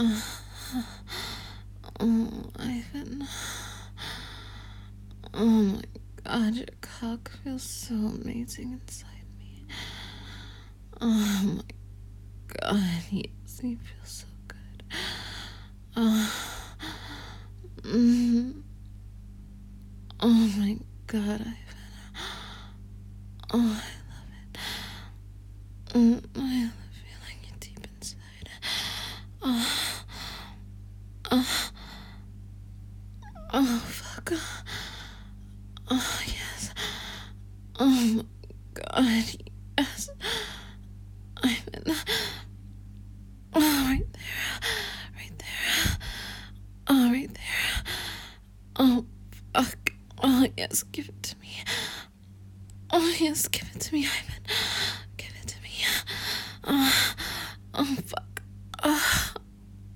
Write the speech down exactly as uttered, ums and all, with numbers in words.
Oh, Ivan. Oh my god, your cock feels so amazing inside me. Oh my god, yes, you feel so good. Oh, mm, oh my god, Ivan. Oh, I love it. Mm, I love feeling it deep inside. Oh, oh, oh, fuck. Oh, yes. Oh my god, yes. Ivan. Oh, right there. Right there. Oh, right there. Oh, fuck. Oh, yes, give it to me. Oh, yes, give it to me, Ivan. Give it to me. Oh, oh fuck.